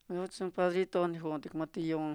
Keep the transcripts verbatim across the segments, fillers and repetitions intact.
Yotsin padrito nijun tikmatiyon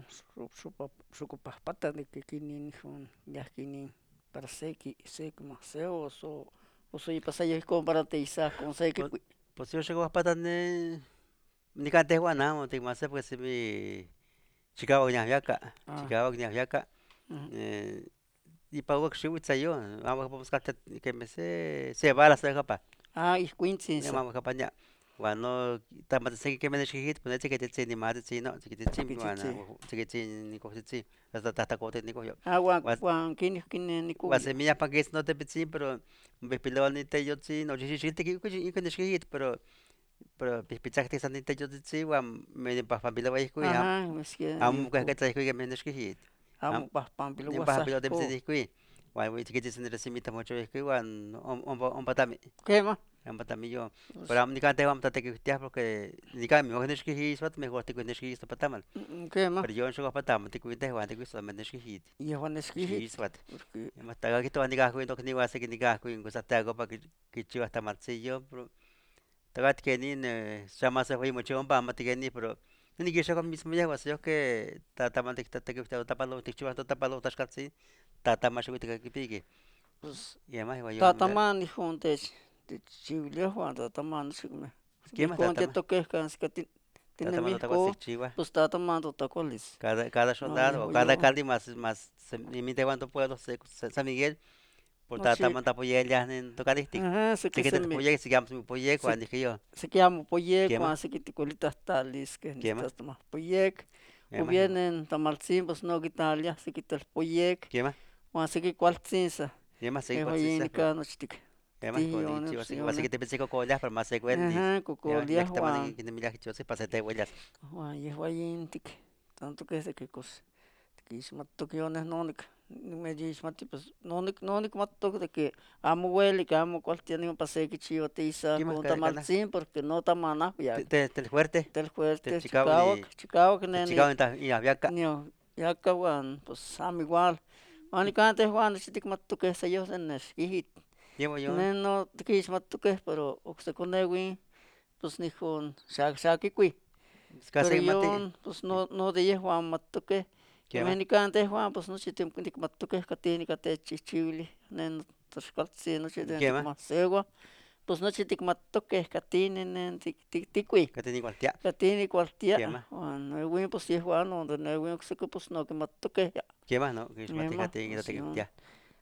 xukupahpata de que kinin nijun yahkinin para seki seki maseos o oso yipasayo ihkon para teisahkon seki Pues, kui. pues yo llego a patane, ni cante guanamo, te más pues mi Chicago ñaviaca, Ah, Chicago ñaviaca, ujú, eh, y pa wak shiwitza yo, vamos a buscar que me se se va la ceja pa, ah, ne ihkuintzinsa, vamos a paña, guano, también sé que me deshijit, pues ese que te tiene más de no, que te chim, guana, tikitzitzi. que te tiene ni coge sí, hasta hasta cote ni coge. Ah, wan wan kini kini nikuyo. Guasemilla pa que es no te pitsi, pero me piló ni te yo sí, no, sí, sí, te que que deshijit, pero pero pichakti sanita yo sí, guam, me pa familia va a ir, Ajá, meski am ka yuko. ka tsai ku menos que hit Amo am pahpampilo nem pa pilo dem wasahko. se ku wa wi tiki tsin re simita mocho ku wan om om om patami Kema? am patami yo pero Pues, am ni kan te am tate que tia porque ni kan mi menos que hit wat mejor te ku menos que hit patamal mm, kema? pero yo en so patam te ku te wan te ku so menos que hit Yehuan shi eskihit. swat Porque, ma ta ga que to ni ga ku to ni wa se que ni ga ku en cosa te hago para que que chiva hasta marcillo pero tagat que ni chama se fue mucho pa ma te ni pero ni que yo con mismo ya was yo que ta ta man te ta te que ta pa lo te chiva ta pa lo tas katsi ta ta ma shu te que pique pues, y además yo me tataman nijun tech, techchiuiliahuan tataman xikme. ¿qué más ta Nijun ta ma tietokehkan ska ta ta ma ta kwasi tinemihko, chiva pues tataman totakolis. cada cada No, soldado o yehu cada yo. cali más más ni mi te cuánto pueblo San Miguel por No, ta ta sí. man ta poye ya en tocadistic Ajá, se se que que se te me, poye si gam mi poye se, cuando dije yo se que amo poyek, ¿qué más cuando se que ticuelitas talis, que qué más necesitas tomar poyek. qué O más vienen tamaltzin, pues no quitalia, se quita el poyek. qué más Cuando se que cualtzinsa. qué más se Ejo cuál se yinica nochtik. además como dije Tiyones, chivo así así que yones. te pensé que ya pero más se cuentis Ajá, ya ya cocolia, que te Juan. manden que te mira que yo se pase te huellas Juan, yeho yintik. Tanto que se que cos. Quismatok yones nonik. Me dismati, pues nonik, nonik matok de que amo huele, que amo cual tiene un paseo que chivo tiza qué más con cana tamaltzin, porque no tamana, ya. te te te fuerte Del te fuerte, chicago Chicago, ni Chicago, que te neni, chicago en y había acá nio, ya kawan, pues am igual. Manicante Juan, si tik matuk se yo en esquijit. llevo yo Nen no tikis matuk, pero oxe conewin, pues ni con shak shakikui. Pero casi mate yo, pues no, no de Juan matuk. Que qué más menicante Juan, pues no chitim nik matuk, catini cate chichili, nen toscalzi, no chitim qué tik más masegua. Pues no chitik matuk, catini, nen tik tik tikui. que te igual tía Katini cualquiera, qué más Juan, no hay pues si Juan, donde no hay que se pues no que matoque ya. qué más no que es mate que Ema, te que pues te yo, tía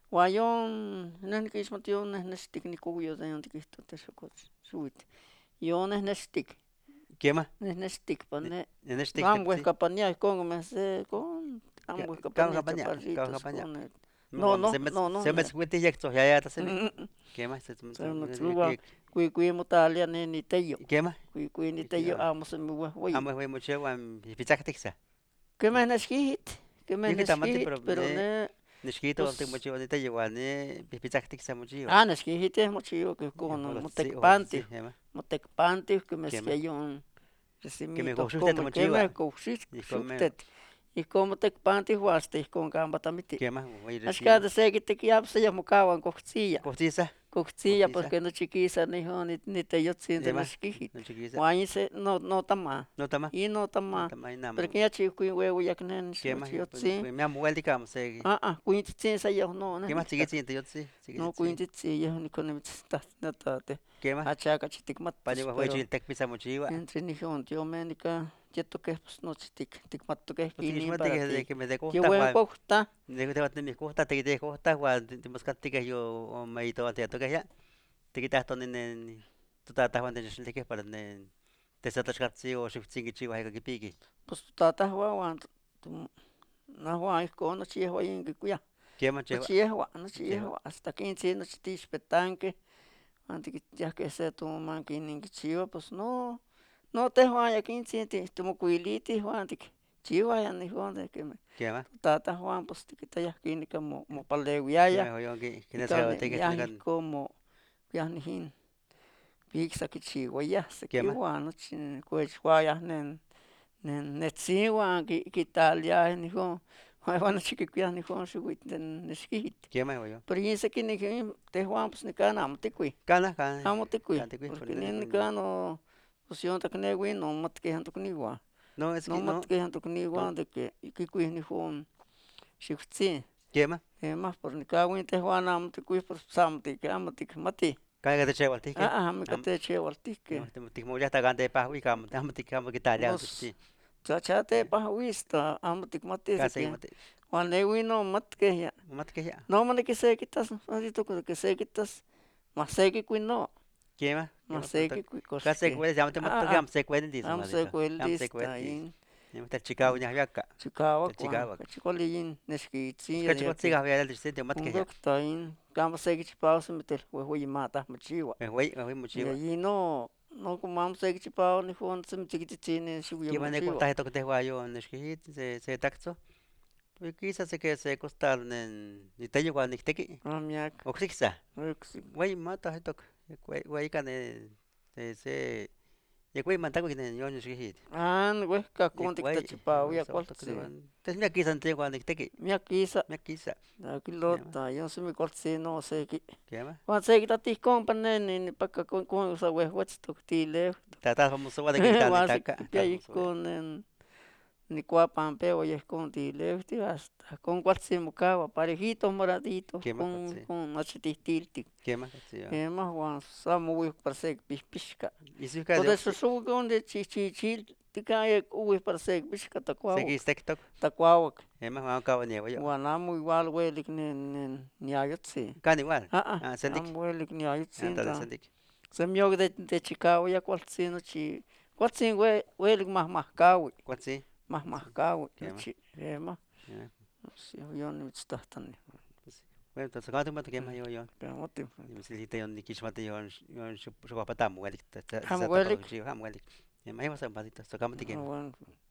guayon, no es que es matio, no es nestik ni cuyo de donde que esto te sacó, subit. Yo no es nestik, qué más no es nestik, pane, en este que vamos a sí campaña con me sé, con, vamos a cabo campaña campaña cabo chaparritos, campaña con, me no, vamos no, se me no, no, se me ne. cuente ya esto ya ya se me qué más se Se no tsuba, kui kui mutalia ne ni teyo, qué más kui kui ni teyo, amo se me voy. amo voy mucho guam pichaca tixa Que me neskihit, que me yo que tamante neskihit, pero pero ne ne, nishkito pues, te mucho bonita igual ne pichaca tixa mucho ah, neskihit es mochiyo que con ojo sí ojo motekpanti, sí qué motekpanti que me qué más esquiayon, que me recimitos gusta te como mucho que me igual couchit, y come shuktet, y como tekpanti huaste con gamba tamiti. qué más voy a Ashka decir de segi te kiap se llama kawan cochilla. cotiza Cochilla cotiza porque no chiquisa ni ho ni ni te yo sin de qué no más skihit. no chiquisa Guay se no no tama. no tama Y no no tama. tama nada Pero que ya chico y huevo ya que nen qué no más chiyo pues sin. pues me amo vuelta digamos eh Ah, ah, kuintitsin sa yo no na qué más nikta. chiquitito yo sí No chiquitito kuintitsin yo ni konimitstas na tate. qué más Hacha para chitikmatus yo voy a pero tec pisa mucho igual entre ni jon tío ménica yeto que pues no chitik tikmatu que pues tienes kini suerte para que de ti. que me de Yo costa buen Juan costa. de que te mis costa te de costa Juan te buscaste que yo me y todo te toca ya te quitas todo en tu tata Juan de gente que para en te satas casi o si singi chivo hay que pique Pues tu tata huawan. Na huan ko no chi huayin que kuya. qué más No chiva chi hua, no chi chiva hua. Hasta quince no chitis petanque. Antes que ya que se tu man que ni chiva pues no. No te Juan ya quince te tomo cuiliti Juan te chiva ya ni Juan de que me qué más tata Juan pues te quita ya que ni como mo qué paldeguiaya más yo que que y no se can te que ya te can como ya ni hin pizza que chiva ya se qué que más Juan no chi pues ya nen nen netsi Juan que que tal ya ni Juan Juan no chique ya ni Juan su wit den neskit qué más yo pero y ese que ni te Juan pues ni kana mo te kui cana cana amo te kui cante que por porque no ni ni con kano pues yo no te kne no mat que hanto ni Juan No, es no que no, mat que hanto ni no, wan de que ikikuih ni hon xixtzi quema, ema por ni kawin te wan am te kuih por sam te que am te mati caga de cheval, tique, ah ah me am, kate che waltique no, te te mo ya está grande pa hui cam, te am te cam que tal ya, nos chachate pa wista am te mati de casi que mate, wan ne wino mat que ya mate que ya, no man que se quitas así to que se quitas mas se que no quema, mas quema, pero se que cos casi que cuál ya te mato que ah ah am se cuenten dice am más se dito, am se cueldista cuenten dice, in ni me Chicago ni acá, chikawa te kwa Chicago, chikolin es neskitsi que ya chico que siga había el distrito mate que ya, ungok tain kama se que chipao meter we we mata machiwa me voy, me voy mucho, y allí no no como am se que chipao ni fon se chiquitsi ni shuya que van a machiwa contar esto que te voy yo en el que se se taxo, pues quizás se que se costar en ni te llevo ni te que, amiak o quizás ruksi güey mata esto, güey güey can se se y güey mata que en yo ni siquiera an we ka y kon tik ta güey chipao ya eso otro que kwaltsi van entonces me aquí se cuando ni te que miak kisa me quizá da qué más kilota yo se mi kwaltsi no se que qué más wan se que ta ti kon panen ni pa ka kon kon sa we wach to ti le trata vamos a ver que está ni wan se taca que está pi vamos a ver con ni cuapan peo y es con tileuti hasta con cuatsimucagua parejitos moraditos qué más con sí con achitistilti qué más sí más guan samo uy parece pispisca y si que por de eso oxi subo con de chichichil tika e uy parece pisca se que tacuauc TikTok tacuauc qué más vamos a cabo ni yo guanamo igual huelik ni ni ni ayotzi can igual ah ah ah sendik am huelik ni ayotzi anda de ta sendik se miog de de chicago ya cualcino chi cualcin hue huelik más más cawi cuál sí más más cawi qué más chi ema ya sí, yo ni mitztahtani. pues bueno entonces cuando me toque más yo yo Pero no te y me siente yo ni quismate yo yo yo patamo güey te te Ham se tapa welik. con chivo ham güey y me iba a ser un patito tocamos Ah, tiquema bueno.